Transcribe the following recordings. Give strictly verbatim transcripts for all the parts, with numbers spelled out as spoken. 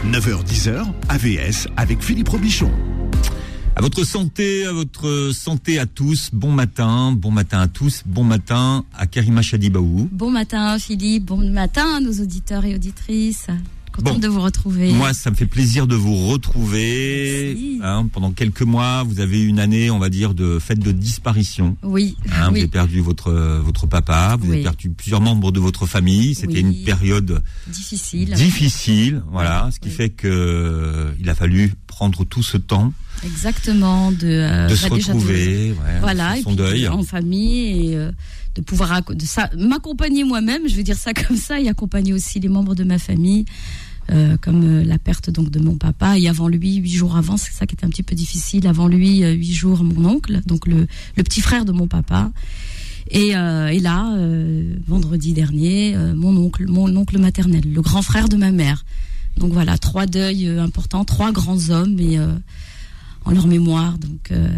neuf heures dix heures, A V S avec Philippe Robichon. À votre santé, à votre santé à tous. Bon matin, bon matin à tous. Bon matin à Karima Chadibaou. Bon matin Philippe, bon matin à nos auditeurs et auditrices. Content bon, de vous retrouver. Moi, ça me fait plaisir de vous retrouver. Hein, pendant quelques mois, vous avez eu une année, on va dire, de fête de disparition. Oui. Hein, oui. Vous avez perdu votre votre papa, vous oui. avez perdu plusieurs membres de votre famille. C'était oui. une période difficile. Difficile, voilà. Oui. Ce qui oui. fait que il a fallu prendre tout ce temps. Exactement, de, euh, de bah, se retrouver, de, ouais, voilà, son et puis deuil, en famille et euh, de pouvoir de ça, m'accompagner moi-même, je veux dire ça comme ça, et accompagner aussi les membres de ma famille, euh, comme euh, la perte donc de mon papa et avant lui, huit jours avant, c'est ça qui était un petit peu difficile. Avant lui, euh, huit jours mon oncle, donc le, le petit frère de mon papa. Et, euh, et là, euh, vendredi dernier, euh, mon oncle, mon oncle maternel, le grand frère de ma mère. Donc voilà, trois deuils euh, importants, trois grands hommes et euh, en leur mémoire, donc euh,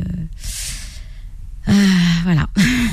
euh, voilà.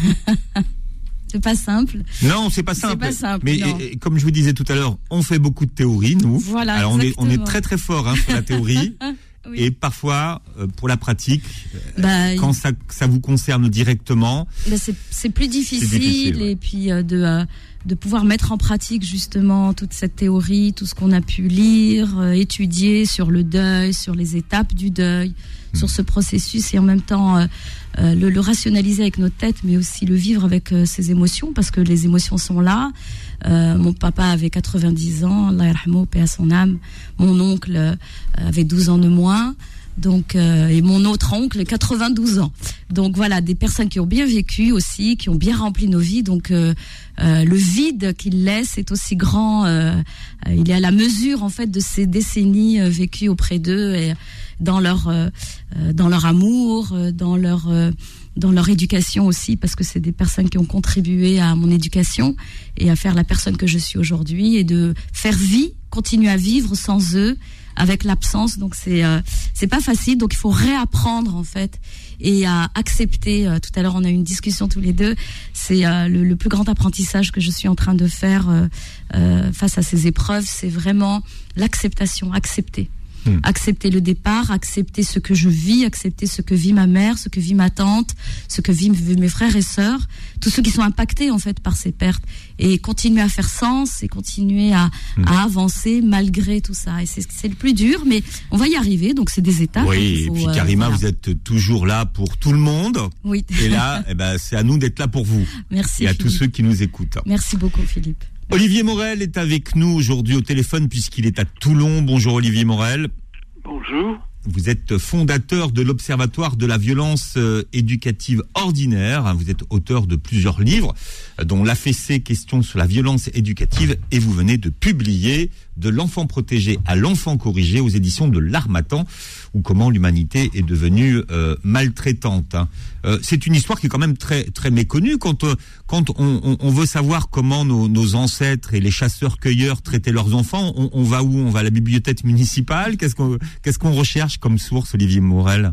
C'est pas simple. Non, c'est pas simple. C'est pas simple. Mais et, et, comme je vous disais tout à l'heure, on fait beaucoup de théories, nous. Voilà. Alors on est exactement. on est très très fort hein, sur la théorie. Oui. Et parfois, euh, pour la pratique, bah, quand ça, ça vous concerne directement, bah c'est, c'est plus difficile. C'est difficile ouais. Et puis euh, de euh, de pouvoir mettre en pratique justement toute cette théorie, tout ce qu'on a pu lire, euh, étudier sur le deuil, sur les étapes du deuil, mmh. sur ce processus, et en même temps euh, euh, le, le rationaliser avec notre tête, mais aussi le vivre avec euh, ses émotions, parce que les émotions sont là. Euh, mon papa avait quatre-vingt-dix ans, Allah yarhamou, paix à son âme. Mon oncle euh, avait douze ans de moins. Donc, euh, et mon autre oncle, quatre-vingt-douze ans. Donc voilà, des personnes qui ont bien vécu aussi, qui ont bien rempli nos vies. Donc euh, euh, le vide qu'ils laissent est aussi grand. Euh, euh, il est à la mesure en fait de ces décennies euh, vécues auprès d'eux, et dans leur euh, dans leur amour, dans leur euh, dans leur éducation aussi, parce que c'est des personnes qui ont contribué à mon éducation et à faire la personne que je suis aujourd'hui, et de faire vie, continuer à vivre sans eux, avec l'absence. Donc c'est euh, c'est pas facile, donc il faut réapprendre en fait et à accepter. Euh, tout à l'heure on a eu une discussion tous les deux, c'est euh, le, le plus grand apprentissage que je suis en train de faire euh, euh, face à ces épreuves, c'est vraiment l'acceptation, accepter. Mmh. Accepter le départ, accepter ce que je vis, accepter ce que vit ma mère, ce que vit ma tante, ce que vivent mes frères et sœurs, tous ceux qui sont impactés en fait par ces pertes, et continuer à faire sens et continuer à, mmh. à avancer malgré tout ça. Et c'est, c'est le plus dur, mais on va y arriver, donc c'est des étapes. Oui, faut, et puis euh, Karima, voilà. Vous êtes toujours là pour tout le monde. Oui. Et là, eh ben, c'est à nous d'être là pour vous. Merci. Et à Philippe. tous ceux qui nous écoutent. Merci beaucoup Philippe. Olivier Morel est avec nous aujourd'hui au téléphone puisqu'il est à Toulon. Bonjour Olivier Morel. Bonjour. Vous êtes fondateur de l'Observatoire de la violence euh, éducative ordinaire. Vous êtes auteur de plusieurs livres, dont l'A F C, questions sur la violence éducative, et vous venez de publier De l'enfant protégé à l'enfant corrigé aux éditions de l'Harmattan, ou comment l'humanité est devenue euh, maltraitante. Hein. Euh, c'est une histoire qui est quand même très très méconnue quand euh, quand on, on, on veut savoir comment nos, nos ancêtres et les chasseurs-cueilleurs traitaient leurs enfants. On, on va où? On va à la bibliothèque municipale? Qu'est-ce qu'on qu'est-ce qu'on recherche comme source, Olivier Morel?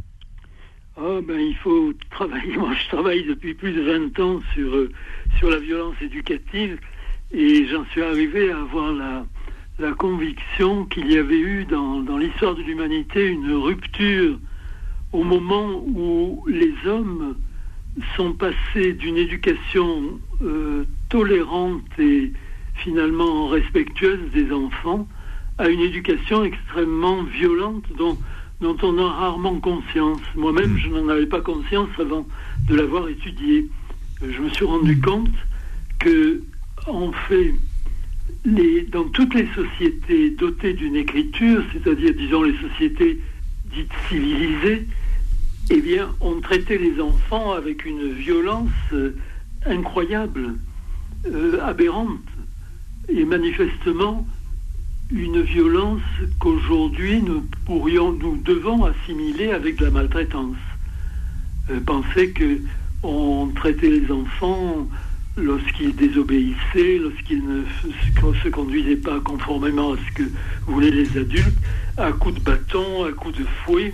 Oh ben il faut travailler. Moi je travaille depuis plus de vingt ans sur euh, sur la violence éducative, et j'en suis arrivé à avoir la la conviction qu'il y avait eu dans, dans l'histoire de l'humanité une rupture au moment où les hommes sont passés d'une éducation euh, tolérante et finalement respectueuse des enfants à une éducation extrêmement violente dont, dont on a rarement conscience. Moi-même, je n'en avais pas conscience avant de l'avoir étudié. Je me suis rendu compte que, en fait, Les, dans toutes les sociétés dotées d'une écriture, c'est-à-dire, disons, les sociétés dites civilisées, eh bien, on traitait les enfants avec une violence euh, incroyable, euh, aberrante, et manifestement une violence qu'aujourd'hui nous pourrions, nous devons assimiler avec de la maltraitance. Euh, penser que on traitait les enfants lorsqu'ils désobéissaient, lorsqu'ils ne se conduisaient pas conformément à ce que voulaient les adultes, à coups de bâton, à coups de fouet.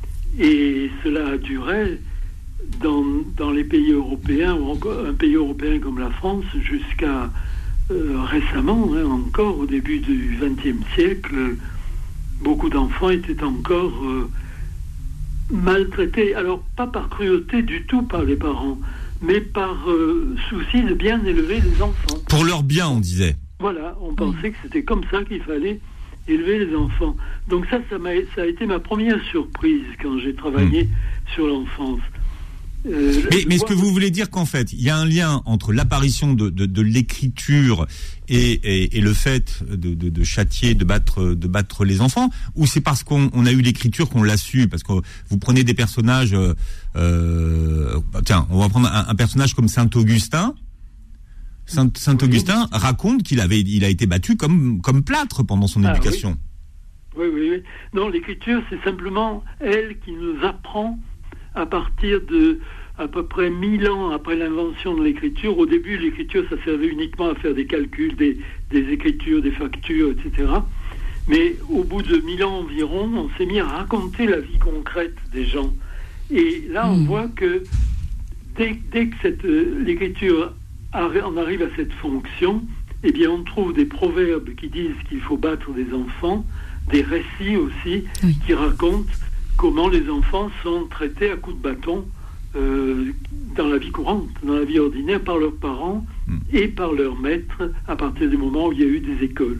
Et cela a duré dans, dans les pays européens, ou encore un pays européen comme la France, jusqu'à euh, récemment, hein, encore au début du vingtième siècle, beaucoup d'enfants étaient encore euh, maltraités. Alors, pas par cruauté du tout par les parents, mais par euh, souci de bien élever les enfants. Pour leur bien, on disait. Voilà, on pensait que c'était comme ça qu'il fallait élever les enfants. Donc ça, ça, m'a, ça a été ma première surprise quand j'ai travaillé mmh. sur l'enfance. Euh, mais mais ce que vous voulez dire qu'en fait, il y a un lien entre l'apparition de, de, de l'écriture et, et, et le fait de, de, de châtier, de battre, de battre les enfants, ou c'est parce qu'on on a eu l'écriture qu'on l'a su? Parce que vous prenez des personnages, euh, tiens, on va prendre un, un personnage comme Saint Augustin. Saint, Saint Augustin oui. raconte qu'il avait, il a été battu comme, comme plâtre pendant son ah, éducation. Oui. oui, oui, oui. Non, l'écriture, c'est simplement elle qui nous apprend à partir de à peu près mille ans après l'invention de l'écriture. Au début, l'écriture, ça servait uniquement à faire des calculs, des, des écritures, des factures, et cetera. Mais au bout de mille ans environ, on s'est mis à raconter la vie concrète des gens. Et là, on mmh. voit que dès, dès que cette, euh, l'écriture on arrive à cette fonction, eh bien, on trouve des proverbes qui disent qu'il faut battre des enfants, des récits aussi oui. qui racontent comment les enfants sont traités à coups de bâton euh, dans la vie courante, dans la vie ordinaire, par leurs parents mmh. et par leurs maîtres à partir du moment où il y a eu des écoles.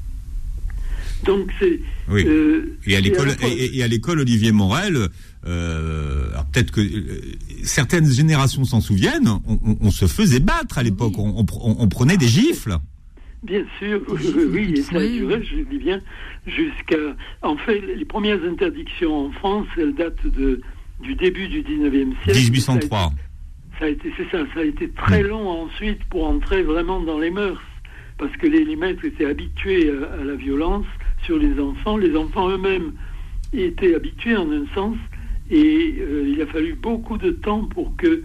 Donc c'est... Oui. Euh, et, à l'école, et, à et, et à l'école, Olivier Morel, euh, alors peut-être que euh, certaines générations s'en souviennent, on, on, on se faisait battre à l'époque, oui. on, on, on prenait des gifles. Bien sûr, oui, oui, et ça a duré, je dis bien, jusqu'à... En fait, les premières interdictions en France, elles datent de, du début du dix-neuvième siècle. dix-huit cent trois. Ça a été, c'est ça, ça a été très mmh. long ensuite pour entrer vraiment dans les mœurs, parce que les, les maîtres étaient habitués à, à la violence sur les enfants. Les enfants eux-mêmes étaient habitués en un sens, et euh, il a fallu beaucoup de temps pour que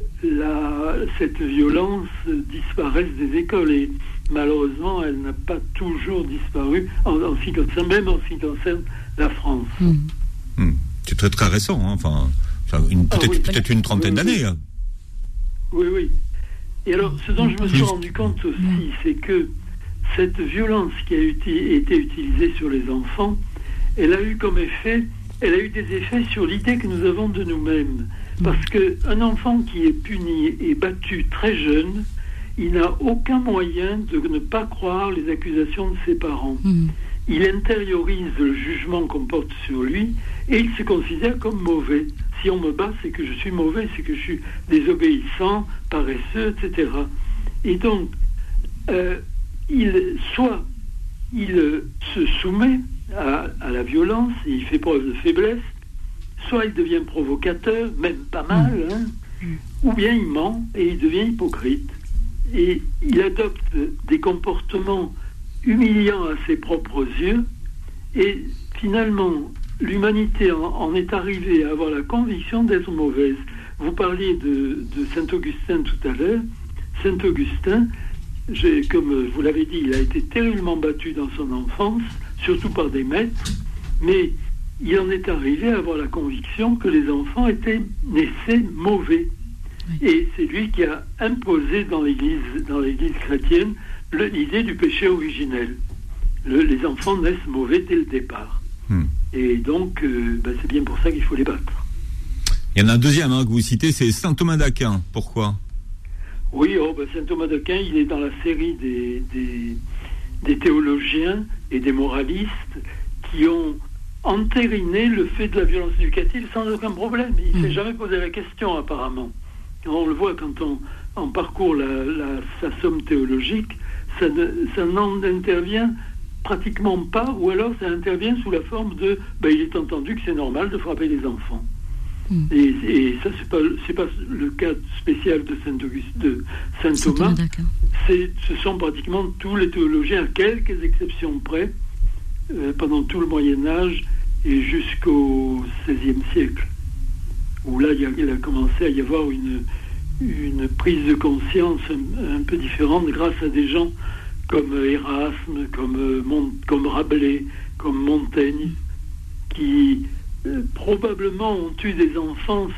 la, cette violence disparaisse des écoles. Et malheureusement, elle n'a pas toujours disparu, en, en ce qui concerne, même en ce qui concerne la France. Mmh. Mmh. C'est très très récent, hein. Enfin, une, peut-être, ah, oui. peut-être une trentaine oui, d'années. Oui. oui, oui. Et alors, ce dont je me suis rendu compte aussi, c'est que cette violence qui a été, été utilisée sur les enfants, elle a eu comme effet, elle a eu des effets sur l'idée que nous avons de nous-mêmes. Parce qu'un enfant qui est puni et battu très jeune, il n'a aucun moyen de ne pas croire les accusations de ses parents. Mmh. Il intériorise le jugement qu'on porte sur lui et il se considère comme mauvais. Si on me bat, c'est que je suis mauvais, c'est que je suis désobéissant, paresseux, et cetera. Et donc, euh, il, soit il se soumet à, à la violence et il fait preuve de faiblesse, soit il devient provocateur, même pas mal, hein, ou bien il ment et il devient hypocrite. Et il adopte des comportements humiliants à ses propres yeux, et finalement, l'humanité en, en est arrivée à avoir la conviction d'être mauvaise. Vous parliez de, de Saint-Augustin tout à l'heure. Saint-Augustin, j'ai, comme vous l'avez dit, il a été terriblement battu dans son enfance, surtout par des maîtres, mais il en est arrivé à avoir la conviction que les enfants étaient naissés mauvais. Oui. Et c'est lui qui a imposé dans l'Église, dans l'Église chrétienne le, l'idée du péché originel. Le, les enfants naissent mauvais dès le départ. Hmm. Et donc, euh, ben c'est bien pour ça qu'il faut les battre. Il y en a un deuxième hein, que vous citez, c'est saint Thomas d'Aquin. Pourquoi ? Oui, oh, ben saint Thomas d'Aquin, il est dans la série des, des, des théologiens et des moralistes qui ont entériné le fait de la violence éducative sans aucun problème. Il ne mmh. s'est jamais posé la question, apparemment. On le voit quand on, on parcourt la, la, sa somme théologique, ça, ne, ça n'en intervient pratiquement pas, ou alors ça intervient sous la forme de ben, il est entendu que c'est normal de frapper les enfants. Mmh. Et, et ça, c'est pas, c'est pas le cas spécial de Saint Auguste, de Saint Thomas. C'est, ce sont pratiquement tous les théologiens, à quelques exceptions près, euh, pendant tout le Moyen-Âge et jusqu'au seizième siècle, où là, il, y a, il a commencé à y avoir une, une prise de conscience un, un peu différente grâce à des gens comme Erasme, comme, Mont, comme Rabelais, comme Montaigne, qui euh, probablement ont eu des enfances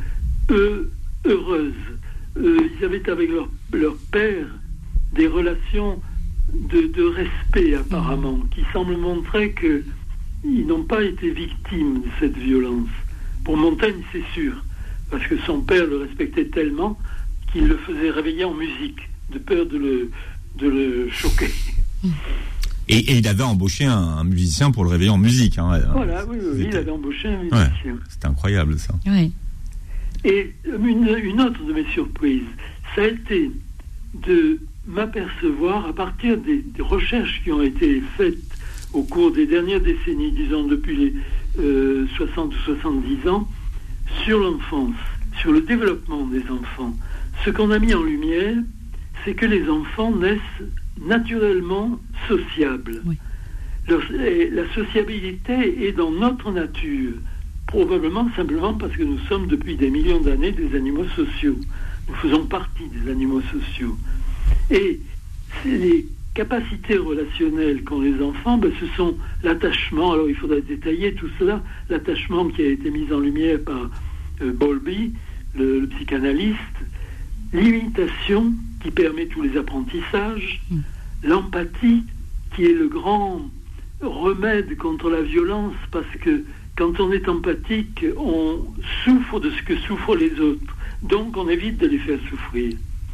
euh, heureuses. Euh, ils avaient avec leur, leur père des relations de, de respect apparemment, qui semblent montrer que ils n'ont pas été victimes de cette violence. Pour Montaigne, c'est sûr, parce que son père le respectait tellement qu'il le faisait réveiller en musique, de peur de le, de le choquer. Et, et il avait embauché un, un musicien pour le réveiller en musique. Hein. Voilà, oui, oui, il avait embauché un musicien. Ouais, c'était incroyable, ça. Oui. Et une, une autre de mes surprises, ça a été de m'apercevoir, à partir des, des recherches qui ont été faites au cours des dernières décennies, disons depuis les euh, soixante ou soixante-dix ans, sur l'enfance, sur le développement des enfants. Ce qu'on a mis en lumière, c'est que les enfants naissent naturellement sociables. Oui. Leur, la sociabilité est dans notre nature, probablement simplement parce que nous sommes depuis des millions d'années des animaux sociaux. Nous faisons partie des animaux sociaux. Et les capacités relationnelles qu'ont les enfants, ben, ce sont l'attachement, alors il faudrait détailler tout cela, l'attachement qui a été mis en lumière par euh, Bowlby, le, le psychanalyste, l'imitation qui permet tous les apprentissages, mmh. l'empathie qui est le grand remède contre la violence, parce que quand on est empathique, on souffre de ce que souffrent les autres, donc on évite de les faire souffrir.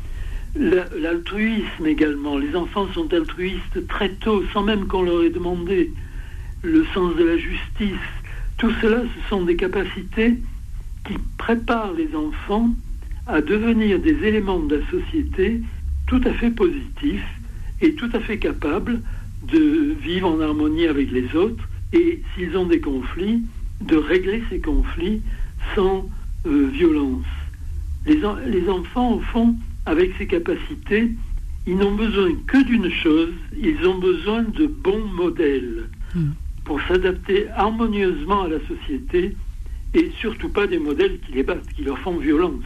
L'altruisme également, les enfants sont altruistes très tôt, sans même qu'on leur ait demandé. Le sens de la justice, tout cela, ce sont des capacités qui préparent les enfants à devenir des éléments de la société tout à fait positifs et tout à fait capables de vivre en harmonie avec les autres, et s'ils ont des conflits, de régler ces conflits sans euh, violence. Les, en, les enfants, au fond, avec ces capacités, ils n'ont besoin que d'une chose, ils ont besoin de bons modèles mmh. pour s'adapter harmonieusement à la société, et surtout pas des modèles qui les battent, qui leur font violence.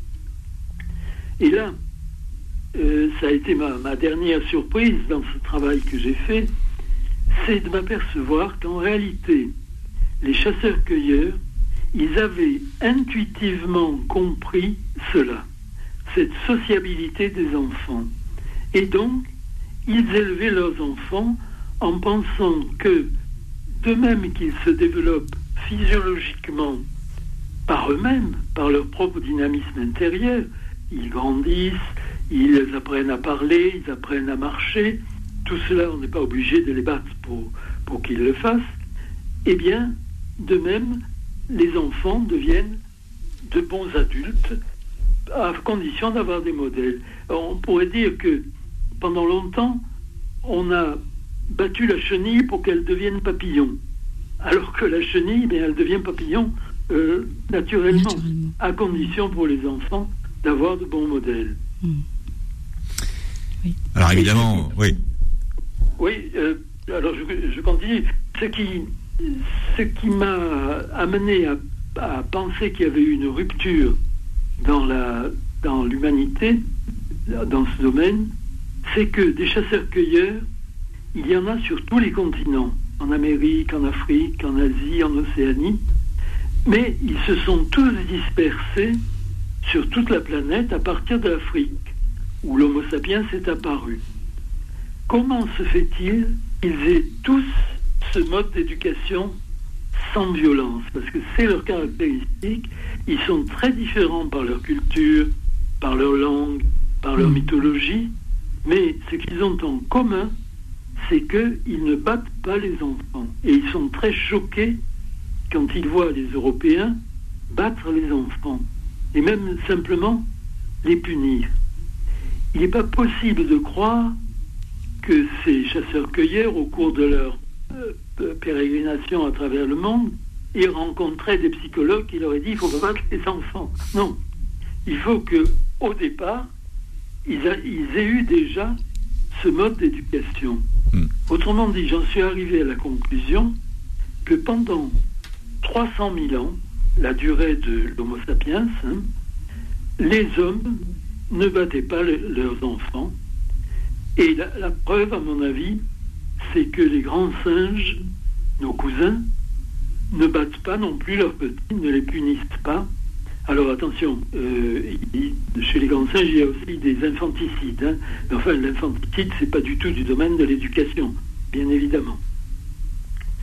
Et là, euh, ça a été ma, ma dernière surprise dans ce travail que j'ai fait, c'est de m'apercevoir qu'en réalité, les chasseurs-cueilleurs, ils avaient intuitivement compris cela, cette sociabilité des enfants. Et donc, ils élevaient leurs enfants en pensant que, de même qu'ils se développent physiologiquement par eux-mêmes, par leur propre dynamisme intérieur, ils grandissent, ils apprennent à parler, ils apprennent à marcher, tout cela, on n'est pas obligé de les battre pour, pour qu'ils le fassent. Eh bien, de même, les enfants deviennent de bons adultes, à condition d'avoir des modèles. Alors, on pourrait dire que pendant longtemps, on a battu la chenille pour qu'elle devienne papillon, alors que la chenille, bien, elle devient papillon euh, naturellement, naturellement, à condition pour les enfants d'avoir de bons modèles. Mmh. Oui. Alors évidemment, oui. Oui, euh, alors je, je continue. Ce qui, ce qui m'a amené à, à penser qu'il y avait eu une rupture dans la, dans l'humanité, dans ce domaine, c'est que des chasseurs-cueilleurs, il y en a sur tous les continents, en Amérique, en Afrique, en Asie, en Océanie, mais ils se sont tous dispersés sur toute la planète à partir de l'Afrique, où l'Homo sapiens est apparu. Comment se fait-il qu'ils aient tous ce mode d'éducation sans violence? Parce que c'est leur caractéristique. Ils sont très différents par leur culture, par leur langue, par leur mythologie, mais ce qu'ils ont en commun, c'est qu'ils ne battent pas les enfants. Et ils sont très choqués quand ils voient les Européens battre les enfants, et même simplement les punir. Il n'est pas possible de croire que ces chasseurs-cueilleurs, au cours de leur euh, pérégrination à travers le monde, aient rencontré des psychologues qui leur aient dit « il faut pas battre les enfants ». Non, il faut que, au départ, ils, a, ils aient eu déjà ce mode d'éducation. Mmh. Autrement dit, j'en suis arrivé à la conclusion que pendant trois cent mille ans, la durée de l'Homo sapiens, hein, les hommes ne battaient pas le, leurs enfants. Et la, la preuve, à mon avis, c'est que les grands singes, nos cousins, ne battent pas non plus leurs petits, ne les punissent pas. Alors attention, euh, il, chez les grands singes, il y a aussi des infanticides. Hein. Mais enfin, l'infanticide, c'est pas du tout du domaine de l'éducation, bien évidemment.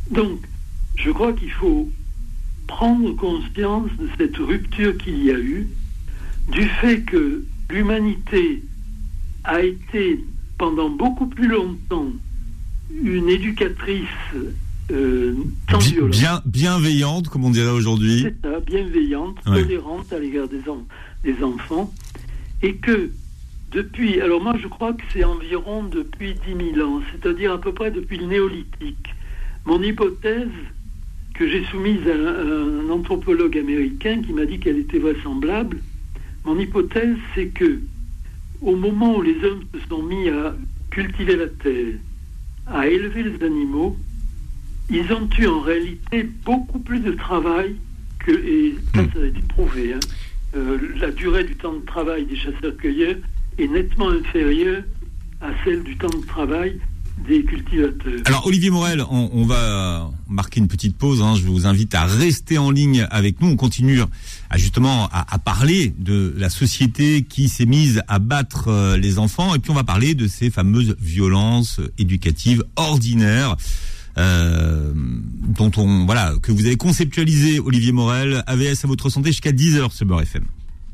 Donc, je crois qu'il faut prendre conscience de cette rupture qu'il y a eu, du fait que l'humanité a été pendant beaucoup plus longtemps une éducatrice euh, sans violence. Bien, bienveillante, comme on dirait aujourd'hui. C'est ça, bienveillante, ouais. tolérante à l'égard des, en, des enfants. Et que depuis, alors moi je crois que c'est environ depuis dix mille ans, c'est-à-dire à peu près depuis le néolithique. Mon hypothèse, que j'ai soumise à un, un anthropologue américain qui m'a dit qu'elle était vraisemblable, mon hypothèse c'est que au moment où les hommes se sont mis à cultiver la terre, à élever les animaux, ils ont eu en réalité beaucoup plus de travail que, et ça, ça a été prouvé, hein, euh, la durée du temps de travail des chasseurs-cueilleurs est nettement inférieure à celle du temps de travail des cultivateurs. Alors Olivier Morel, on, on va marquer une petite pause, hein. Je vous invite à rester en ligne avec nous. On continue à justement à, à parler de la société qui s'est mise à battre euh, les enfants, et puis on va parler de ces fameuses violences éducatives ordinaires euh, dont on voilà que vous avez conceptualisé, Olivier Morel. A V S à votre santé jusqu'à dix heures sur Beurre F M.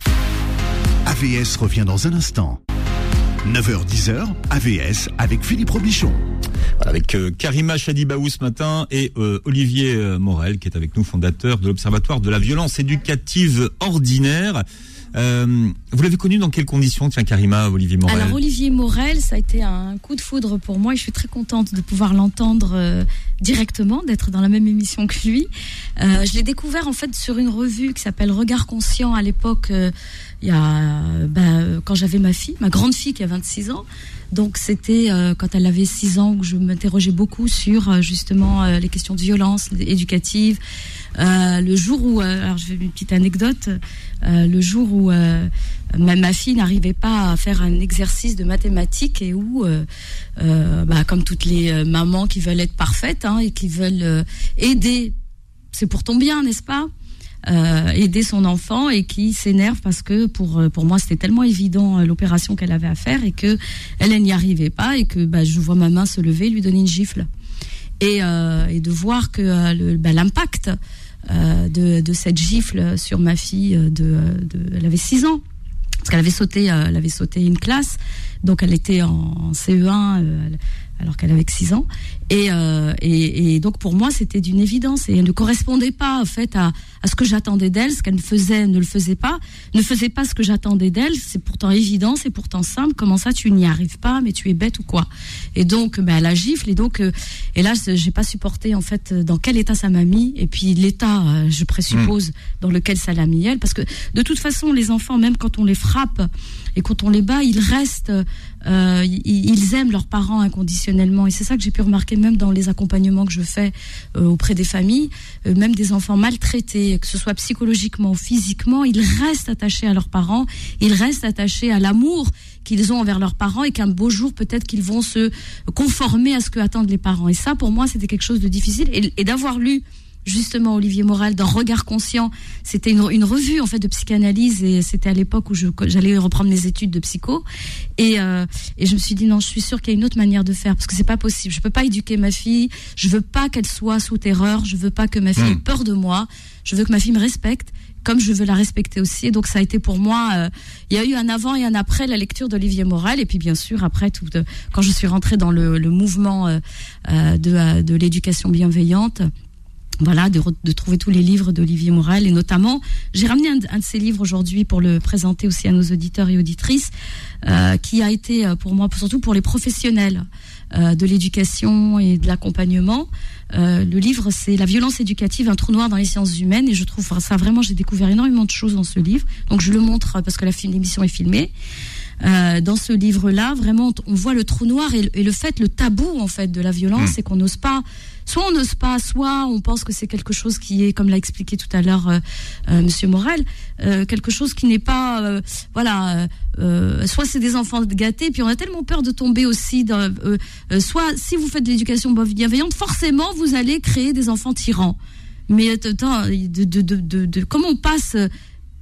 A V S revient dans un instant. neuf heures dix, A V S avec Philippe Robichon. Voilà, avec euh, Karima Chadibaou ce matin et euh, Olivier euh, Morel qui est avec nous, fondateur de l'Observatoire de la violence éducative ordinaire. Euh, vous l'avez connu dans quelles conditions, tiens Karima, Olivier Morel? Alors Olivier Morel, ça a été un coup de foudre pour moi et je suis très contente de pouvoir l'entendre euh, directement, d'être dans la même émission que lui. Euh, je l'ai découvert en fait sur une revue qui s'appelle Regard Conscient à l'époque, euh, il y a, ben, quand j'avais ma fille, ma grande fille qui a vingt-six ans. Donc c'était euh, quand elle avait six ans que je m'interrogeais beaucoup sur euh, justement euh, les questions de violence éducative. Euh, le jour où, euh, alors je vais une petite anecdote, euh, le jour où euh, ma, ma fille n'arrivait pas à faire un exercice de mathématiques et où, euh, euh, bah, comme toutes les euh, mamans qui veulent être parfaites hein, et qui veulent euh, aider, c'est pour ton bien, n'est-ce pas ? Euh, aider son enfant et qui s'énerve parce que pour pour moi c'était tellement évident euh, l'opération qu'elle avait à faire et que elle, elle n'y arrivait pas et que bah, je vois ma main se lever, lui donner une gifle et euh, et de voir que euh, le, bah, l'impact euh, de de cette gifle sur ma fille de, de elle avait six ans parce qu'elle avait sauté euh, elle avait sauté une classe, donc elle était en, en C E un euh, alors qu'elle avait six ans et, euh, et et donc pour moi c'était d'une évidence et elle ne correspondait pas en fait à à ce que j'attendais d'elle, ce qu'elle faisait ne le faisait pas, ne faisait pas ce que j'attendais d'elle, c'est pourtant évident, c'est pourtant simple, comment ça tu n'y arrives pas, mais tu es bête ou quoi? Et donc ben la gifle et donc euh, et là j'ai pas supporté en fait dans quel état ça m'a mis et puis l'état euh, je présuppose mmh. dans lequel ça l'a mis elle, parce que de toute façon les enfants même quand on les frappe et quand on les bat, ils restent euh, ils, ils aiment leurs parents inconditionnellement et c'est ça que j'ai pu remarquer même dans les accompagnements que je fais euh, auprès des familles, euh, même des enfants maltraités, que ce soit psychologiquement ou physiquement, ils restent attachés à leurs parents, ils restent attachés à l'amour qu'ils ont envers leurs parents et qu'un beau jour peut-être qu'ils vont se conformer à ce que attendent les parents. Et ça pour moi c'était quelque chose de difficile et, et d'avoir lu justement Olivier Morel dans Regard Conscient, c'était une, une revue en fait de psychanalyse et c'était à l'époque où je, j'allais reprendre mes études de psycho et, euh, et je me suis dit non, je suis sûre qu'il y a une autre manière de faire parce que c'est pas possible, je peux pas éduquer ma fille, je veux pas qu'elle soit sous terreur, je veux pas que ma fille ait peur de moi, je veux que ma fille me respecte comme je veux la respecter aussi. Et donc ça a été pour moi, euh, il y a eu un avant et un après la lecture d'Olivier Morel et puis bien sûr après tout, de, quand je suis rentrée dans le, le mouvement euh, euh, de, de l'éducation bienveillante. Voilà, de, de trouver tous les livres d'Olivier Morel et notamment, j'ai ramené un, un de ses livres aujourd'hui pour le présenter aussi à nos auditeurs et auditrices, euh, qui a été pour moi, surtout pour les professionnels euh, de l'éducation et de l'accompagnement. Euh, le livre, c'est La violence éducative, un trou noir dans les sciences humaines et je trouve ça vraiment, j'ai découvert énormément de choses dans ce livre. Donc je le montre parce que la film, l'émission est filmée. Euh, dans ce livre-là, vraiment, on voit le trou noir et, et le fait, le tabou en fait de la violence, mmh. c'est qu'on n'ose pas. Soit on n'ose pas, soit on pense que c'est quelque chose qui est, comme l'a expliqué tout à l'heure euh, euh, Monsieur Morel, euh, quelque chose qui n'est pas, euh, voilà. Euh, soit c'est des enfants gâtés, puis on a tellement peur de tomber aussi dans. Euh, euh, soit si vous faites de l'éducation bienveillante, forcément vous allez créer des enfants tyrans. Mais attends, de, de, de, de, de comment on passe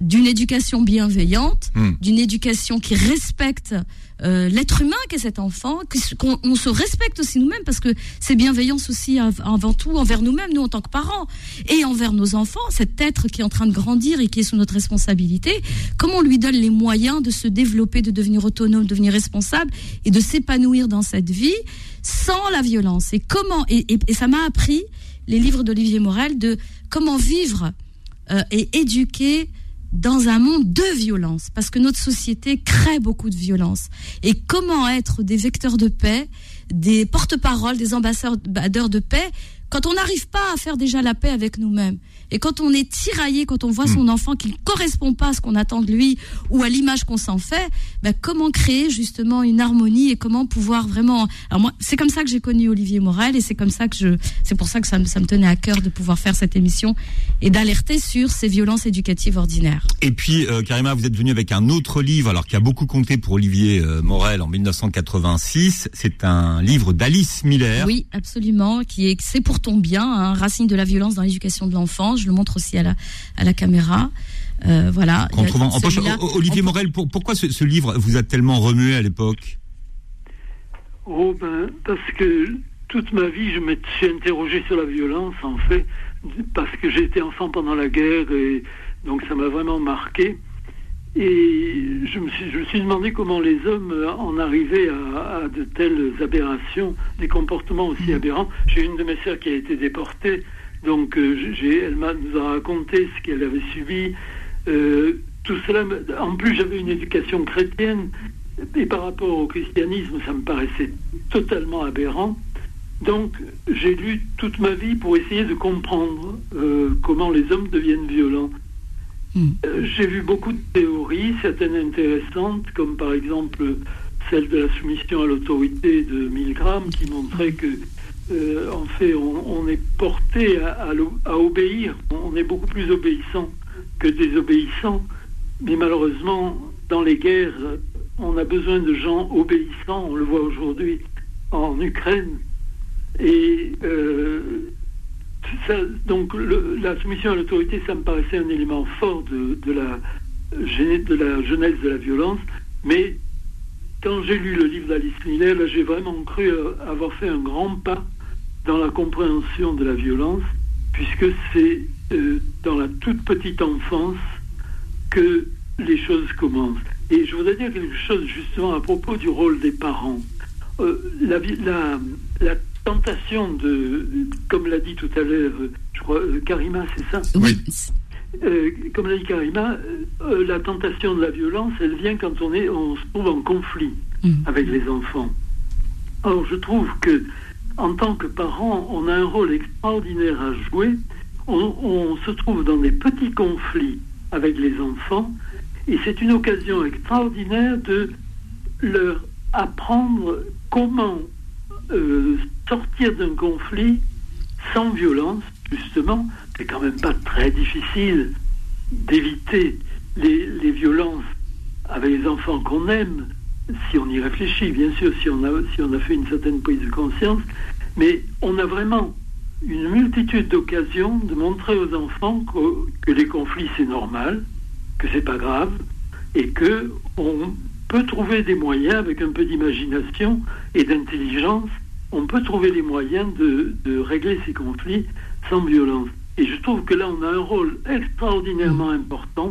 d'une éducation bienveillante, mmh. d'une éducation qui respecte euh, l'être humain qu'est cet enfant, qu'on on se respecte aussi nous-mêmes, parce que c'est bienveillance aussi avant tout envers nous-mêmes, nous en tant que parents, et envers nos enfants, cet être qui est en train de grandir et qui est sous notre responsabilité. Comment on lui donne les moyens de se développer, de devenir autonome, de devenir responsable et de s'épanouir dans cette vie sans la violence. Et comment et, et, et ça m'a appris les livres d'Olivier Morel de comment vivre euh, et éduquer dans un monde de violence, parce que notre société crée beaucoup de violence. Et comment être des vecteurs de paix, des porte-paroles, des ambassadeurs de paix, quand on n'arrive pas à faire déjà la paix avec nous-mêmes. Et quand on est tiraillé, quand on voit son enfant qui ne correspond pas à ce qu'on attend de lui ou à l'image qu'on s'en fait, ben comment créer justement une harmonie et comment pouvoir vraiment... Alors moi, c'est comme ça que j'ai connu Olivier Morel et c'est comme ça que je... C'est pour ça que ça me, ça me tenait à cœur de pouvoir faire cette émission et d'alerter sur ces violences éducatives ordinaires. Et puis, euh, Karima, vous êtes venue avec un autre livre, alors qui a beaucoup compté pour Olivier euh, Morel en mille neuf cent quatre-vingt-six. C'est un livre d'Alice Miller. Oui, absolument, qui est C'est pour ton bien, hein, Racines de la violence dans l'éducation de l'enfant. Je le montre aussi à la, à la caméra. Euh, voilà. Qu'on trouve en poche. Olivier en... Morel, pour, pourquoi ce, ce livre vous a tellement remué à l'époque ? Oh ben, parce que toute ma vie, je me suis interrogé sur la violence, en fait, parce que j'ai été enfant pendant la guerre, et donc ça m'a vraiment marqué. Et je me suis, je me suis demandé comment les hommes en arrivaient à, à de telles aberrations, des comportements aussi aberrants. J'ai une de mes sœurs qui a été déportée, donc euh, j'ai, elle m'a, nous a raconté ce qu'elle avait subi. Euh, tout cela, en plus j'avais une éducation chrétienne, et par rapport au christianisme, ça me paraissait totalement aberrant. Donc j'ai lu toute ma vie pour essayer de comprendre euh, comment les hommes deviennent violents. Euh, j'ai vu beaucoup de théories, certaines intéressantes, comme par exemple celle de la soumission à l'autorité de Milgram, qui montrait que, euh, en fait, on, on est porté à, à, à obéir. On est beaucoup plus obéissant que désobéissant. Mais malheureusement, dans les guerres, on a besoin de gens obéissants. On le voit aujourd'hui en Ukraine. Et... Euh, Ça, donc le, la soumission à l'autorité, ça me paraissait un élément fort de, de, la, de la jeunesse de la violence, mais quand j'ai lu le livre d'Alice Miller, là, j'ai vraiment cru avoir fait un grand pas dans la compréhension de la violence, puisque c'est euh, dans la toute petite enfance que les choses commencent. Et je voudrais dire quelque chose justement à propos du rôle des parents. Euh, la, la, la tentation de, comme l'a dit tout à l'heure, je crois, euh, Karima, c'est ça ? Oui. Euh, comme l'a dit Karima, euh, la tentation de la violence, elle vient quand on est, on se trouve en conflit mmh. avec les enfants. Or, je trouve que, en tant que parent, on a un rôle extraordinaire à jouer. On, on se trouve dans des petits conflits avec les enfants, et c'est une occasion extraordinaire de leur apprendre comment Euh, sortir d'un conflit sans violence, justement. C'est quand même pas très difficile d'éviter les, les violences avec les enfants qu'on aime, si on y réfléchit, bien sûr, si on a, si on a fait une certaine prise de conscience, mais on a vraiment une multitude d'occasions de montrer aux enfants que, que les conflits c'est normal, que c'est pas grave, et que on peut trouver des moyens, avec un peu d'imagination et d'intelligence, on peut trouver les moyens de, de régler ces conflits sans violence. Et je trouve que là, on a un rôle extraordinairement important,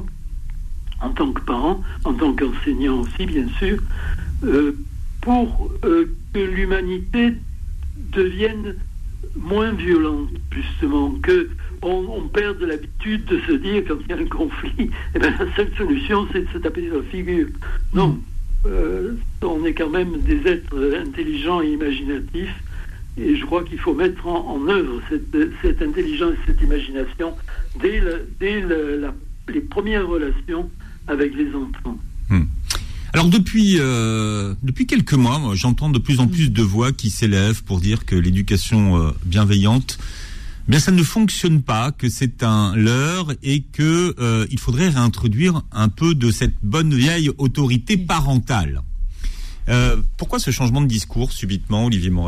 en tant que parent, en tant qu'enseignant aussi, bien sûr, euh, pour euh, que l'humanité devienne moins violente, justement, que on, on perde l'habitude de se dire, quand il y a un conflit, eh ben, la seule solution, c'est de se taper sur la figure. Non. Euh, on est quand même des êtres intelligents et imaginatifs, et je crois qu'il faut mettre en, en œuvre cette, cette intelligence, cette imagination dès, le, dès le, la, les premières relations avec les enfants. Hum. Alors depuis euh, depuis quelques mois, moi, j'entends de plus en plus de voix qui s'élèvent pour dire que l'éducation euh, bienveillante, bien ça ne fonctionne pas, que c'est un leurre et que euh, il faudrait réintroduire un peu de cette bonne vieille autorité parentale. Euh, pourquoi ce changement de discours subitement, Olivier Morel ?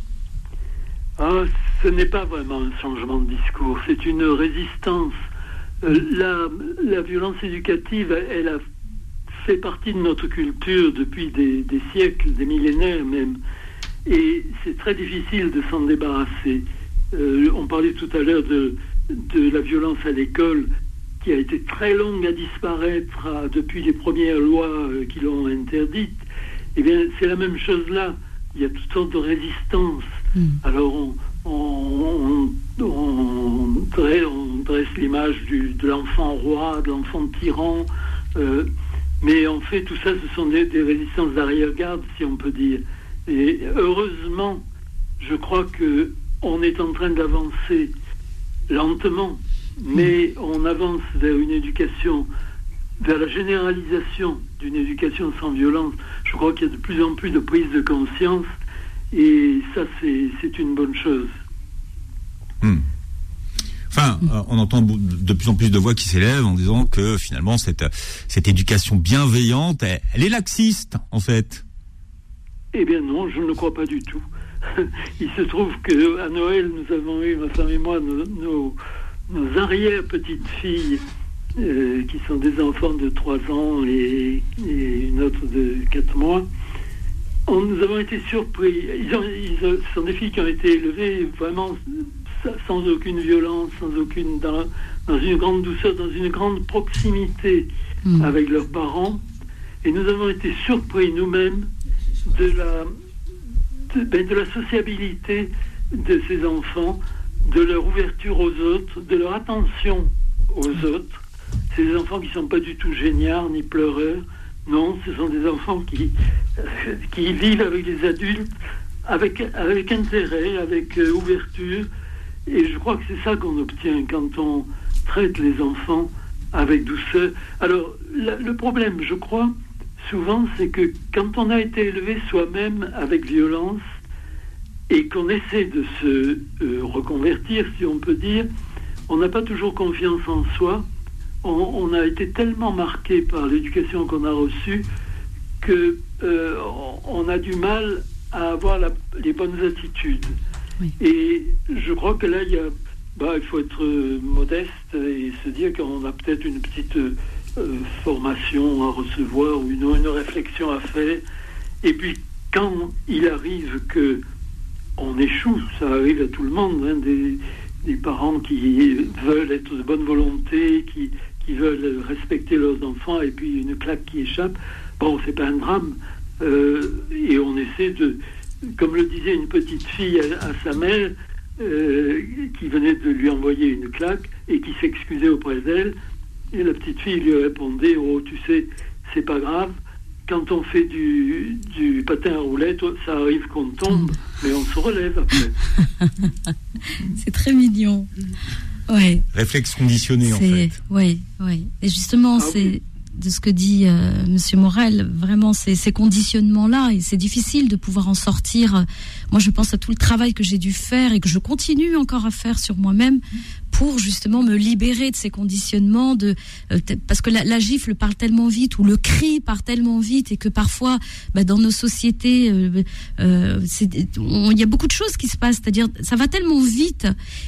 Ah, ce n'est pas vraiment un changement de discours, c'est une résistance Euh, la, la violence éducative, elle a fait partie de notre culture depuis des, des siècles, des millénaires même. Et c'est très difficile de s'en débarrasser. Euh, on parlait tout à l'heure de, de la violence à l'école, qui a été très longue à disparaître à, depuis les premières lois euh, qui l'ont interdite. Eh bien, c'est la même chose là. Il y a toutes sortes de résistances. Mmh. Alors, on, on, on, on, dresse, on dresse l'image du, de l'enfant roi, de l'enfant tyran. Euh, mais en fait, tout ça, ce sont des, des résistances d'arrière-garde, si on peut dire. Et heureusement, je crois que on est en train d'avancer lentement, mais on avance vers une éducation, vers la généralisation d'une éducation sans violence. Je crois qu'il y a de plus en plus de prise de conscience, et ça, c'est, c'est une bonne chose. Hmm. Enfin, euh, on entend de plus en plus de voix qui s'élèvent en disant que finalement, cette, cette éducation bienveillante, elle, elle est laxiste, en fait. Eh bien non, je ne le crois pas du tout. Il se trouve qu'à Noël, nous avons eu, ma femme et moi, nos, nos, nos arrière-petites-filles, euh, qui sont des enfants de trois ans et, et une autre de quatre mois. On, nous avons été surpris. Ils ont, ils ont, ce sont des filles qui ont été élevées vraiment sans aucune violence, sans aucune, dans, dans une grande douceur, dans une grande proximité mmh. avec leurs parents. Et nous avons été surpris nous-mêmes de la, de, ben de la sociabilité de ces enfants, de leur ouverture aux autres, de leur attention aux autres. C'est des enfants qui ne sont pas du tout géniards ni pleureurs. Non, ce sont des enfants qui, euh, qui vivent avec les adultes avec, avec intérêt, avec euh, ouverture. Et je crois que c'est ça qu'on obtient quand on traite les enfants avec douceur. Alors, la, le problème, je crois, souvent, c'est que quand on a été élevé soi-même avec violence et qu'on essaie de se euh, reconvertir, si on peut dire, on n'a pas toujours confiance en soi. On, on a été tellement marqué par l'éducation qu'on a reçue que euh, on a du mal à avoir la, les bonnes attitudes. Oui. Et je crois que là, il y a, bah, il faut être euh, modeste et se dire qu'on a peut-être une petite euh, formation à recevoir ou une, une réflexion à faire. Et puis, quand il arrive que on échoue, ça arrive à tout le monde, hein, des, des parents qui veulent être de bonne volonté, qui, qui veulent respecter leurs enfants, et puis une claque qui échappe. Bon, c'est pas un drame. Euh, et on essaie de, comme le disait une petite fille à, à sa mère, euh, qui venait de lui envoyer une claque et qui s'excusait auprès d'elle. Et la petite fille lui répondait: oh, tu sais, c'est pas grave. Quand on fait du, du patin à roulettes, ça arrive qu'on tombe, mais on se relève après. C'est très mignon. Ouais. Réflexe conditionné, en fait. Oui, oui. Et justement, ah, c'est oui. de ce que dit euh, Monsieur Morel, vraiment, c'est ces conditionnements-là, et c'est difficile de pouvoir en sortir. Moi, je pense à tout le travail que j'ai dû faire et que je continue encore à faire sur moi-même pour justement me libérer de ces conditionnements, de euh, t- parce que la, la gifle part tellement vite ou le cri part tellement vite, et que parfois, bah, dans nos sociétés, il euh, euh, y a beaucoup de choses qui se passent. C'est-à-dire, ça va tellement vite.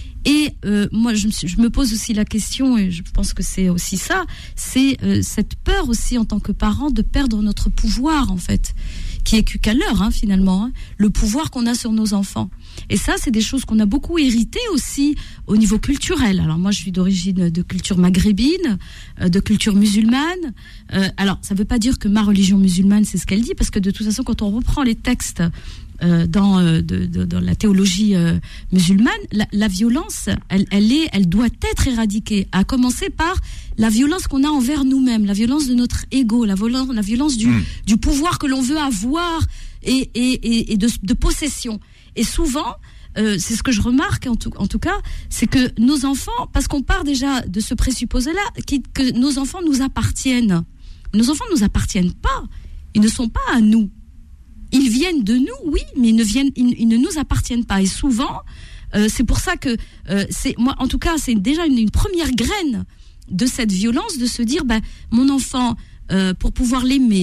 Et euh, moi, je me, suis, je me pose aussi la question, et je pense que c'est aussi ça, c'est euh, cette peur aussi en tant que parent de perdre notre pouvoir, en fait, qui est qu'à l'heure, hein, finalement, hein, le pouvoir qu'on a sur nos enfants. Et ça, c'est des choses qu'on a beaucoup héritées aussi au niveau culturel. Alors moi, je suis d'origine de culture maghrébine, euh, de culture musulmane. Euh, alors, ça ne veut pas dire que ma religion musulmane, c'est ce qu'elle dit, parce que de toute façon, quand on reprend les textes Euh, dans, euh, de, de, dans la théologie euh, musulmane, la, la violence, elle, elle, est, elle doit être éradiquée, à commencer par la violence qu'on a envers nous-mêmes, la violence de notre ego, la violence, la violence du, mmh. du pouvoir que l'on veut avoir et, et, et, et de, de possession. Et souvent, euh, c'est ce que je remarque en tout, en tout cas, c'est que nos enfants, parce qu'on part déjà de ce présupposé-là, qui, que nos enfants nous appartiennent. Nos enfants ne nous appartiennent pas, ils ne sont pas à nous. Ils viennent de nous, oui, mais ils ne, viennent, ils, ils ne nous appartiennent pas. Et souvent, euh, c'est pour ça que, euh, c'est, moi, en tout cas, c'est déjà une, une première graine de cette violence, de se dire, bah, mon enfant, euh, pour pouvoir l'aimer,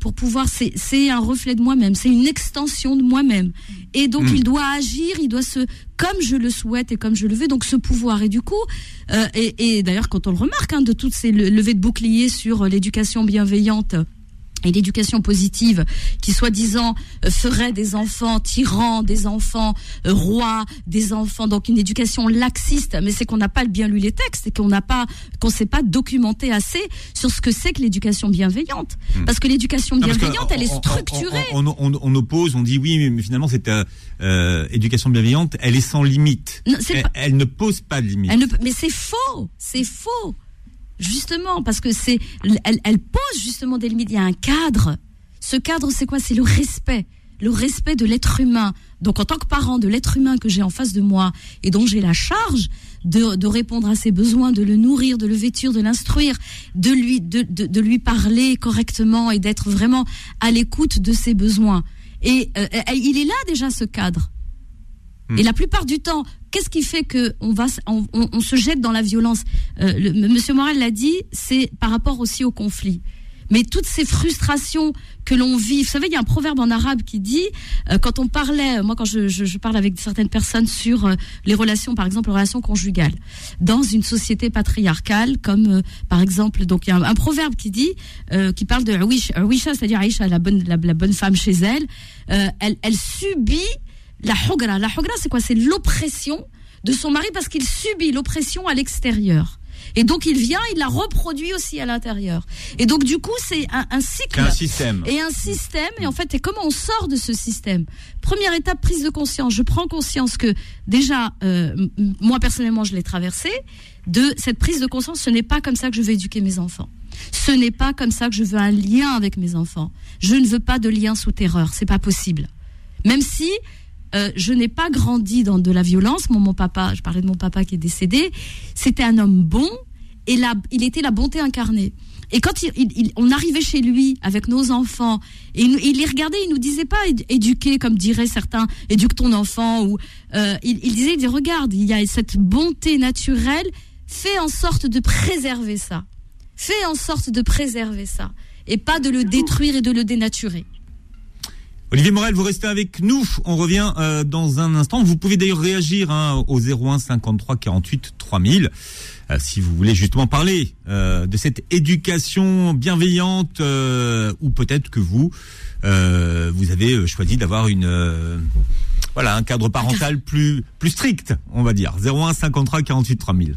pour pouvoir, c'est, c'est un reflet de moi-même, c'est une extension de moi-même. Et donc, mmh. il doit agir, il doit se, comme je le souhaite et comme je le veux, donc ce pouvoir. Et du coup, euh, et, et d'ailleurs, quand on le remarque, hein, de toutes ces levées de boucliers sur l'éducation bienveillante, et l'éducation positive qui soi-disant euh, ferait des enfants tyrans, des enfants euh, rois, des enfants, donc une éducation laxiste, mais c'est qu'on n'a pas bien lu les textes et qu'on n'a pas, qu'on s'est pas documenté assez sur ce que c'est que l'éducation bienveillante. Mmh. Parce que l'éducation bienveillante, elle est structurée. On, on, on, on oppose, on dit oui, mais finalement cette euh, euh, éducation bienveillante, elle est sans limite. Non, c'est elle, pas... elle ne pose pas de limite. Elle ne... Mais c'est faux, c'est faux. Justement, parce que c'est, elle, elle pose justement des limites. Il y a un cadre. Ce cadre, c'est quoi ? C'est le respect, le respect de l'être humain. Donc, en tant que parent de l'être humain que j'ai en face de moi et dont j'ai la charge de, de répondre à ses besoins, de le nourrir, de le vêtir, de l'instruire, de lui, de, de, de lui parler correctement et d'être vraiment à l'écoute de ses besoins. Et euh, il est là déjà ce cadre. Et la plupart du temps, qu'est-ce qui fait que on va, on, on, on se jette dans la violence ? euh, le, Monsieur Morel l'a dit, c'est par rapport aussi au conflit. Mais toutes ces frustrations que l'on vit, vous savez, il y a un proverbe en arabe qui dit, euh, quand on parlait, moi quand je, je, je parle avec certaines personnes sur euh, les relations, par exemple les relations conjugales, dans une société patriarcale, comme euh, par exemple, donc il y a un, un proverbe qui dit, euh, qui parle de Awisha, c'est-à-dire Aïcha, la bonne, la, la bonne femme chez elle, euh, elle, elle subit la hugra. La hugra, c'est quoi ? C'est l'oppression de son mari parce qu'il subit l'oppression à l'extérieur. Et donc, il vient, il la reproduit aussi à l'intérieur. Et donc, du coup, c'est un, un cycle. C'est un système. Et un système. Et en fait, et comment on sort de ce système ? Première étape, prise de conscience. Je prends conscience que, déjà, euh, moi, personnellement, je l'ai traversé. De cette prise de conscience, ce n'est pas comme ça que je veux éduquer mes enfants. Ce n'est pas comme ça que je veux un lien avec mes enfants. Je ne veux pas de lien sous terreur. C'est pas possible. Même si... Euh, je n'ai pas grandi dans de la violence. Mon, mon papa, je parlais de mon papa qui est décédé, c'était un homme bon et la, il était la bonté incarnée. Et quand il, il, il, on arrivait chez lui avec nos enfants et il, il les regardait, il nous disait pas éduquer comme diraient certains, éduque ton enfant ou euh, il, il disait, il dit, regarde, il y a cette bonté naturelle, fais en sorte de préserver ça, fais en sorte de préserver ça et pas de le détruire et de le dénaturer. Olivier Morel, vous restez avec nous. On revient euh, dans un instant. Vous pouvez d'ailleurs réagir hein, au zéro un cinquante-trois quarante-huit trois mille euh, si vous voulez justement parler euh, de cette éducation bienveillante euh, ou peut-être que vous euh, vous avez choisi d'avoir une euh, voilà un cadre parental plus plus strict, on va dire. zéro un cinquante-trois quarante-huit trois mille.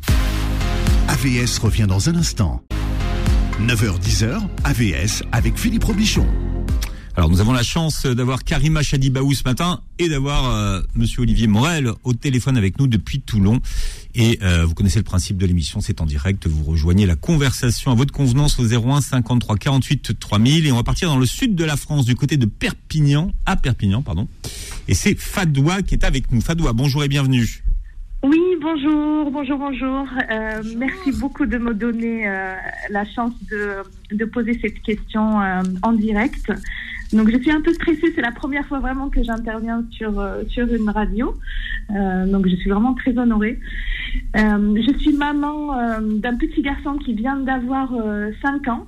A V S revient dans un instant. neuf heures dix A V S avec Philippe Robichon. Alors nous avons la chance d'avoir Karima Chadibaou ce matin et d'avoir euh, Monsieur Olivier Morel au téléphone avec nous depuis Toulon. Et euh, vous connaissez le principe de l'émission, c'est en direct. Vous rejoignez la conversation à votre convenance au zéro un cinquante-trois quarante-huit trois mille et on va partir dans le sud de la France, du côté de Perpignan, à Perpignan, pardon. Et c'est Fadoua qui est avec nous. Fadoua, bonjour et bienvenue. Oui, bonjour, bonjour, bonjour. Euh, merci beaucoup de me donner euh, la chance de, de poser cette question euh, en direct. Donc, je suis un peu stressée. C'est la première fois vraiment que j'interviens sur euh, sur une radio. Euh, donc, je suis vraiment très honorée. Euh, je suis maman euh, d'un petit garçon qui vient d'avoir euh, cinq ans.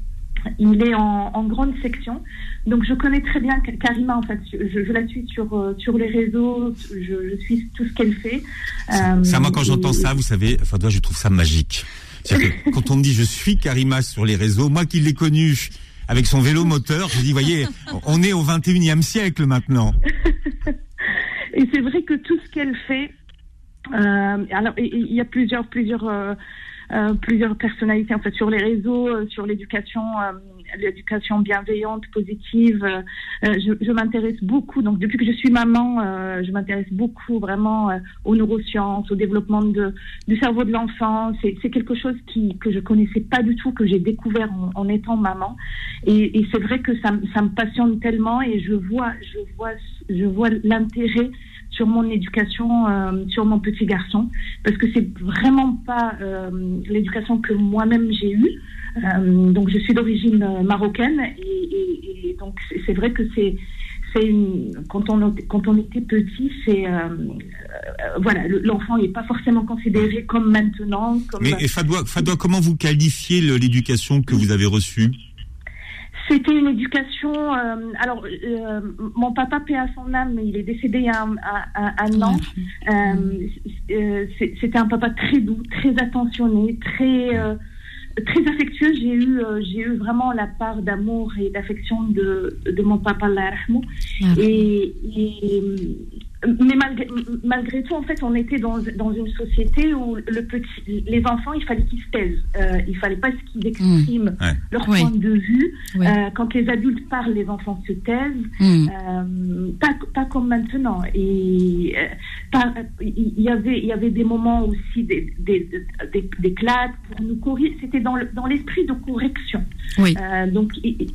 Il est en, en grande section. Donc, je connais très bien Karima, en fait. Je, je la suis sur, euh, sur les réseaux. Je, je suis tout ce qu'elle fait. Euh, ça, moi, quand et... j'entends ça, vous savez, Fadoua, je trouve ça magique. C'est-à-dire que quand on me dit je suis Karima sur les réseaux, moi qui l'ai connue avec son vélo moteur, je dis, voyez, on est au vingt et unième siècle maintenant. Et c'est vrai que tout ce qu'elle fait, euh, alors il y a plusieurs, plusieurs, euh, euh, plusieurs personnalités en fait sur les réseaux, euh, sur l'éducation, euh, l'éducation bienveillante, positive. Euh, je, je m'intéresse beaucoup. Donc depuis que je suis maman, euh, je m'intéresse beaucoup vraiment euh, aux neurosciences, au développement de, du cerveau de l'enfant. C'est, c'est quelque chose qui que je connaissais pas du tout, que j'ai découvert en, en étant maman. Et, et c'est vrai que ça, ça me passionne tellement et je vois, je vois, je vois l'intérêt sur mon éducation, euh, sur mon petit garçon, parce que c'est vraiment pas euh, l'éducation que moi-même j'ai eue. Euh, donc je suis d'origine marocaine et, et, et donc c'est, c'est vrai que c'est c'est une, quand on quand on était petit, c'est euh, euh, voilà, l'enfant n'est pas forcément considéré comme maintenant. Comme Mais et Fadoua, Fadoua, comment vous qualifiez le, l'éducation que vous avez reçue? C'était une éducation. Euh, alors, euh, mon papa, paix à son âme, il est décédé il y a un, un, un an. Euh, c'était un papa très doux, très attentionné, très euh, très affectueux. J'ai eu euh, j'ai eu vraiment la part d'amour et d'affection de de mon papa, Allah yarhamou. Et, et mais malgré, malgré tout, en fait, on était dans, dans une société où le petit, les enfants, il fallait qu'ils se taisent. Euh, il fallait pas qu'ils expriment mmh. ouais. leur oui. point de vue. Oui. Euh, quand les adultes parlent, les enfants se taisent. Mmh. Euh, pas, pas comme maintenant. Et euh, pas, il y avait, il y avait des moments aussi des, des, des, des claques pour nous corriger. C'était dans, le, dans l'esprit de correction. Oui. Euh, donc,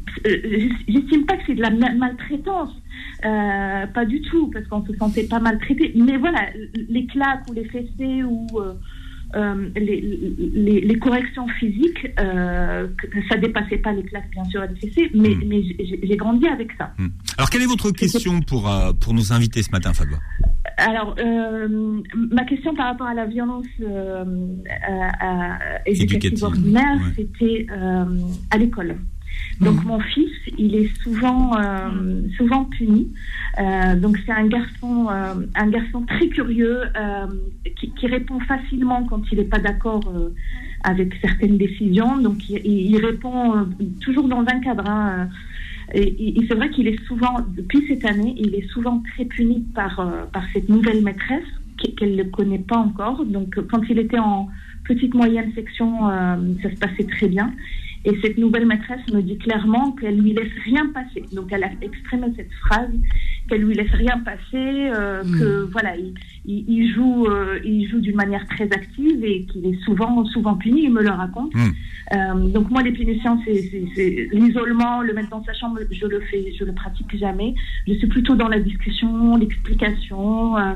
j'estime pas que c'est de la maltraitance. Euh, pas du tout, parce qu'on se sentait pas maltraité. Mais voilà, les claques ou les fessées ou euh, euh, les, les, les corrections physiques, euh, ça dépassait pas les claques, bien sûr, et les fessées, mais, mmh. mais j'ai, j'ai grandi avec ça. Mmh. Alors, quelle est votre question pour, euh, pour nos invités ce matin, Fadwa ? Alors, euh, ma question par rapport à la violence euh, à, à éducative ordinaire, ouais. c'était euh, à l'école. Donc mmh. mon fils, il est souvent euh, souvent puni. Euh, donc c'est un garçon euh, un garçon très curieux euh, qui, qui répond facilement quand il n'est pas d'accord euh, avec certaines décisions. Donc il, il répond euh, toujours dans un cadre. Hein, et, et c'est vrai qu'il est souvent, depuis cette année, il est souvent très puni par euh, par cette nouvelle maîtresse qu'elle ne connaît pas encore. Donc quand il était en petite moyenne section, euh, ça se passait très bien. Et cette nouvelle maîtresse me dit clairement qu'elle lui laisse rien passer. Donc elle a exprimé cette phrase qu'elle lui laisse rien passer, euh, mmh. que voilà, il, il, il joue, euh, il joue d'une manière très active et qu'il est souvent, souvent puni. Il me le raconte. Mmh. Euh, donc moi, les punitions, c'est, c'est, c'est l'isolement, le mettre dans sa chambre. Je le fais, je le pratique jamais. Je suis plutôt dans la discussion, l'explication, euh,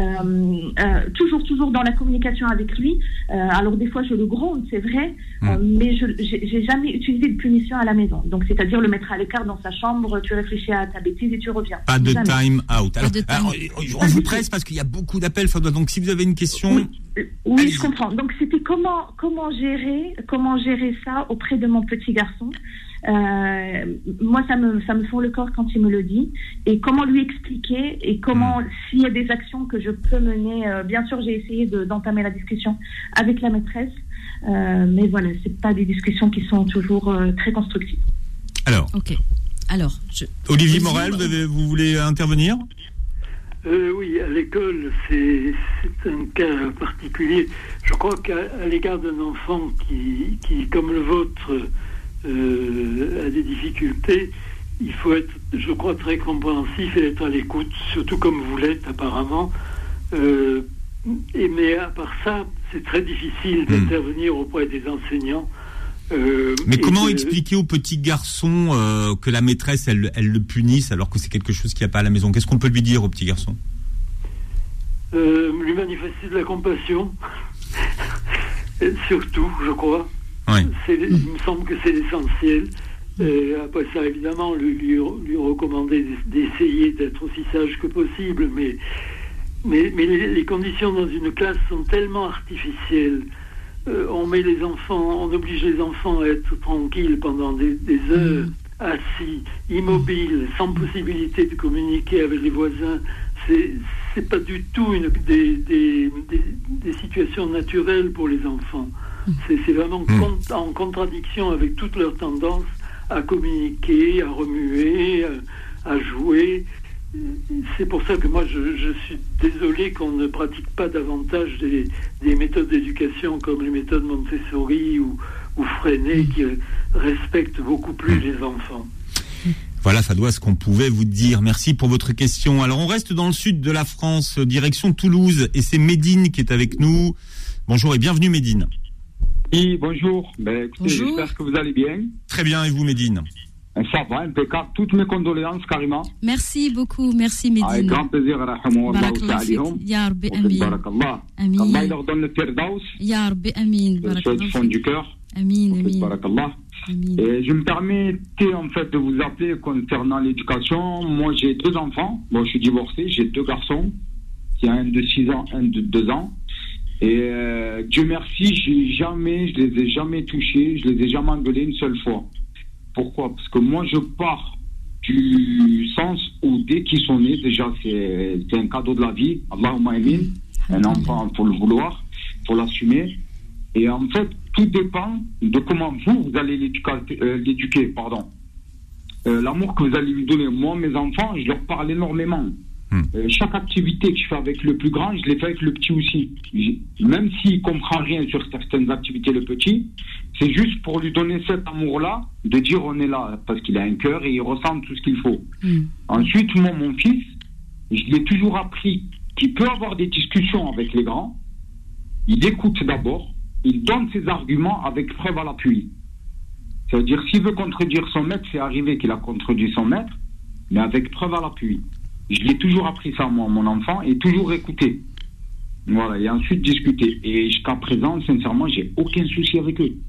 euh, toujours, toujours dans la communication avec lui. Euh, alors des fois, je le gronde, c'est vrai, mmh. euh, mais je, j'ai, j'ai jamais utilisé de punition à la maison. Donc, c'est-à-dire le mettre à l'écart dans sa chambre, tu réfléchis à ta bêtise et tu reviens. Pas de jamais. Time out. Alors, time. alors on vous presse parce qu'il y a beaucoup d'appels, Fadwa. Donc, si vous avez une question. Oui, oui je comprends. Donc, c'était comment, comment gérer, comment gérer ça auprès de mon petit garçon. Euh, moi, ça me, ça me fond le corps quand il me le dit. Et comment lui expliquer et comment, mmh. s'il y a des actions que je peux mener. Euh, bien sûr, j'ai essayé de, d'entamer la discussion avec la maîtresse. Euh, mais voilà, c'est pas des discussions qui sont toujours euh, très constructives. Alors, ok. Alors, je... Olivier Morel, vous, avez, vous voulez intervenir ? euh, Oui, à l'école, c'est, c'est un cas particulier. Je crois qu'à à l'égard d'un enfant qui, qui, comme le vôtre, euh, a des difficultés, il faut être, je crois, très compréhensif et être à l'écoute, surtout comme vous l'êtes apparemment. Euh, et mais à part ça, c'est très difficile d'intervenir mmh. auprès des enseignants. Euh, mais comment de... expliquer aux petits garçons euh, que la maîtresse, elle, elle le punisse alors que c'est quelque chose qu'il n'y a pas à la maison ? Qu'est-ce qu'on peut lui dire au petit garçon ? euh, Lui manifester de la compassion, surtout, je crois. Oui. C'est, il me semble que c'est l'essentiel. Euh, après ça, évidemment, lui, lui, lui recommander d'essayer d'être aussi sage que possible, mais Mais, mais les, les conditions dans une classe sont tellement artificielles. Euh, on met les enfants, on oblige les enfants à être tranquilles pendant des, des heures, assis, immobiles, sans possibilité de communiquer avec les voisins. C'est, c'est pas du tout une, des, des, des, des situations naturelles pour les enfants. C'est, c'est vraiment con, en contradiction avec toute leur tendance à communiquer, à remuer, à, à jouer. C'est pour ça que moi je, je suis désolé qu'on ne pratique pas davantage des, des méthodes d'éducation comme les méthodes Montessori ou, ou Freinet qui respectent beaucoup plus les enfants. Voilà, Fadwa, ce qu'on pouvait vous dire. Merci pour votre question. Alors on reste dans le sud de la France, direction Toulouse, et c'est Médine qui est avec nous. Bonjour et bienvenue Médine. Oui, bonjour. Ben, écoutez, bonjour. J'espère que vous allez bien. Très bien, et vous Médine ? Ça va, impeccable. Toutes mes condoléances, carrément. Merci beaucoup, merci Médine. Avec grand plaisir, rahmahullah ta'ala. Ya Rabbi, amin. Barakallah. Amin. Allah leur donne le firdaus. Ya Rabbi, amin. Barakallah. Du fond du cœur. Amin, amin. Barakallah. Amin. Et je me permettais en fait de vous appeler concernant l'éducation. Moi, j'ai deux enfants. Bon, je suis divorcé. J'ai deux garçons. Il y a un de six ans, un de deux ans. Et euh, Dieu merci, j'ai jamais, je les ai jamais touchés. Je les ai jamais engueulés une seule fois. Pourquoi ? Parce que moi, je pars du sens où dès qu'ils sont nés, déjà, c'est, c'est un cadeau de la vie. Allahumma amin. Un enfant, il faut le vouloir, il faut l'assumer. Et en fait, tout dépend de comment vous, vous allez l'éduquer. Euh, l'éduquer pardon. Euh, l'amour que vous allez lui donner. Moi, mes enfants, je leur parle énormément. Hum. Euh, chaque activité que je fais avec le plus grand, je l'ai fait avec le petit aussi. J'ai, même s'il ne comprend rien sur certaines activités, le petit, c'est juste pour lui donner cet amour-là, de dire on est là, parce qu'il a un cœur et il ressent tout ce qu'il faut. Hum. Ensuite, moi, mon fils, je lui ai toujours appris qu'il peut avoir des discussions avec les grands. Il écoute d'abord, il donne ses arguments avec preuve à l'appui. C'est-à-dire, s'il veut contredire son maître, c'est arrivé qu'il a contredit son maître, mais avec preuve à l'appui. Je l'ai toujours appris ça, moi, mon enfant, et toujours écouté. Voilà, et ensuite discuter. Et jusqu'à présent, sincèrement, j'ai aucun souci avec eux.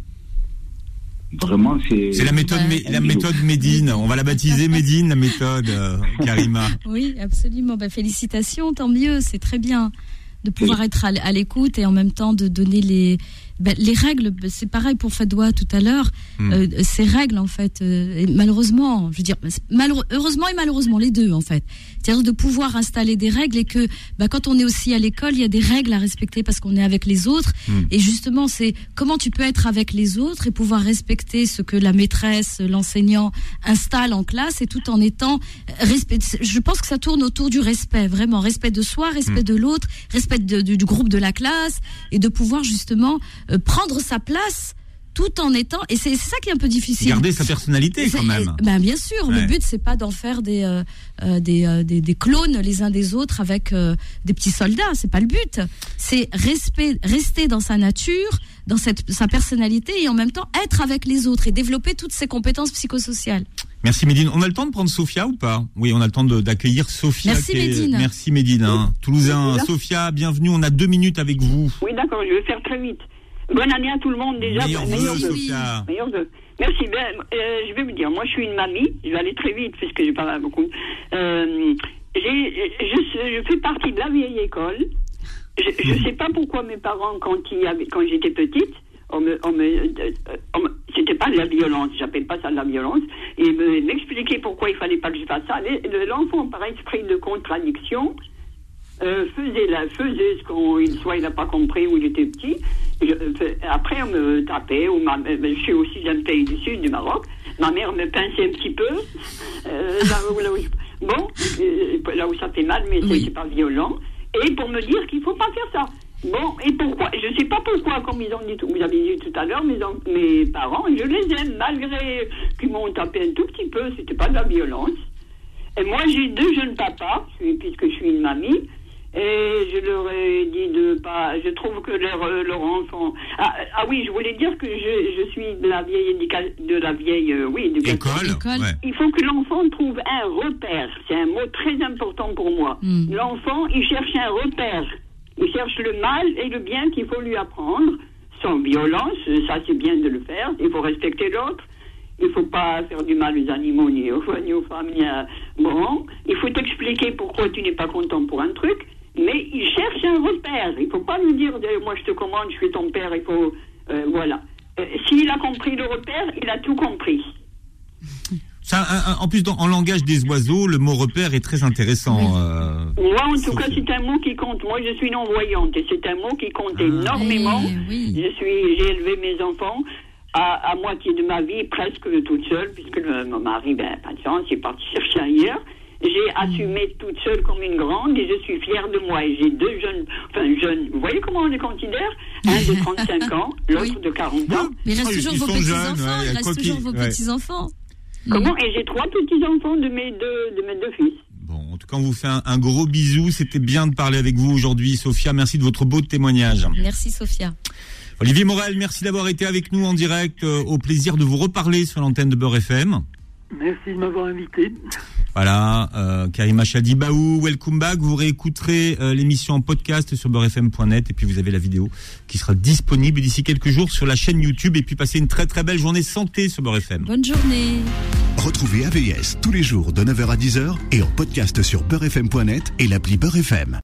Vraiment, c'est... C'est la méthode, ouais. mé- la méthode Médine. On va la baptiser Médine, la méthode, euh, Karima. Oui, absolument. Bah, félicitations, tant mieux, c'est très bien de pouvoir oui. être à, à l'écoute et en même temps de donner les... Ben, les règles, c'est pareil pour Fadwa tout à l'heure. Mmh. Euh, ces règles, en fait, euh, malheureusement, je veux dire, malheure, heureusement et malheureusement, les deux, en fait. C'est-à-dire de pouvoir installer des règles et que, ben, quand on est aussi à l'école, il y a des règles à respecter parce qu'on est avec les autres. Mmh. Et justement, c'est comment tu peux être avec les autres et pouvoir respecter ce que la maîtresse, l'enseignant installe en classe et tout en étant respect. Je pense que ça tourne autour du respect, vraiment, respect de soi, respect mmh. de l'autre, respect de, du, du groupe de la classe et de pouvoir justement Euh, prendre sa place tout en étant, et c'est, c'est ça qui est un peu difficile. Garder sa personnalité c'est, quand même. Ben bien sûr, ouais. Le but c'est pas d'en faire des euh, euh, des, euh, des des clones les uns des autres avec euh, des petits soldats. C'est pas le but. C'est respect, rester dans sa nature, dans cette sa personnalité et en même temps être avec les autres et développer toutes ses compétences psychosociales. Merci Médine. On a le temps de prendre Sophia ou pas ? Oui, on a le temps de, d'accueillir Sophia. Merci est... Médine. Merci Médine. Hein. Toulousain, oui, Sophia, bienvenue. On a deux minutes avec vous. Oui, d'accord. Je vais faire très vite. Bonne année à tout le monde déjà. Meilleur meilleur vœu, vœu. Sophia. Meilleur vœu. Merci. Ben, euh, je vais vous dire, moi je suis une mamie. Je vais aller très vite puisque je parle beaucoup. Euh, j'ai, je, je fais partie de la vieille école. Je ne sais pas pourquoi mes parents, quand, il y avait, quand j'étais petite, on me, on me, on me, c'était pas de la violence, j'appelle pas ça de la violence, et me, m'expliquer pourquoi il fallait pas que je fasse ça. L'enfant, par esprit de contradiction, euh, faisait, la, faisait ce qu'on, soit il n'a pas compris ou il était petit. Je, après, on me tapait, ou ma, je suis aussi d'un pays du sud, du Maroc. Ma mère me pinçait un petit peu. Euh, là, où, là où je, bon, euh, là où ça fait mal, mais oui. c'est, c'est pas violent. Et pour me dire qu'il faut pas faire ça. Bon, et pourquoi ? Je sais pas pourquoi, comme ils ont dit, vous avez dit tout à l'heure, mes, mes parents, je les aime, malgré qu'ils m'ont tapé un tout petit peu, c'était pas de la violence. Et moi, j'ai deux jeunes papas, puisque je suis une mamie, et je leur ai dit de pas... Je trouve que leur, leur enfant... Ah, ah oui, je voulais dire que je, je suis de la vieille éducation... De la vieille... Euh, oui, éducation. École, ouais. Il faut que l'enfant trouve un repère. C'est un mot très important pour moi. Mm. L'enfant, il cherche un repère. Il cherche le mal et le bien qu'il faut lui apprendre. Sans violence, ça c'est bien de le faire. Il faut respecter l'autre. Il ne faut pas faire du mal aux animaux, ni aux, ni aux femmes, ni à... Bon, il faut t'expliquer pourquoi tu n'es pas content pour un truc. Mais il cherche un repère. Il ne faut pas lui dire « moi je te commande, je suis ton père, il faut... Euh, » Voilà. Euh, s'il a compris le repère, il a tout compris. Ça, un, un, en plus, dans, en langage des oiseaux, le mot repère est très intéressant. Oui. Euh, Moi, en tout cas, c'est un mot qui compte. Moi, je suis non-voyante et c'est un mot qui compte ah, énormément. Oui, oui. Je suis, j'ai élevé mes enfants à, à moitié de ma vie, presque toute seule, puisque le, mon mari, ben, pas de chance, il est parti chercher ailleurs. J'ai assumé toute seule comme une grande et je suis fière de moi. Et j'ai deux jeunes, enfin jeunes, vous voyez comment on les considère ? Un de trente-cinq ans, l'autre oui. de quarante ans. Mais il reste toujours vos petits-enfants, il reste toujours vos petits-enfants. Comment ? Et j'ai trois petits-enfants de mes deux, de mes deux fils. Bon, en tout cas, on vous fait un, un gros bisou. C'était bien de parler avec vous aujourd'hui, Sophia. Merci de votre beau témoignage. Merci, Sophia. Olivier Morel, merci d'avoir été avec nous en direct. Euh, au plaisir de vous reparler sur l'antenne de Beurre F M. Merci de m'avoir invité. Voilà, euh, Karima Chadibaou, welcome back. Vous réécouterez euh, l'émission en podcast sur beurre f m point net et puis vous avez la vidéo qui sera disponible d'ici quelques jours sur la chaîne YouTube. Et puis passez une très très belle journée santé sur Beurre F M. Bonne journée. Retrouvez A V S tous les jours de neuf heures à dix heures et en podcast sur beurre f m point net et l'appli Beurre F M.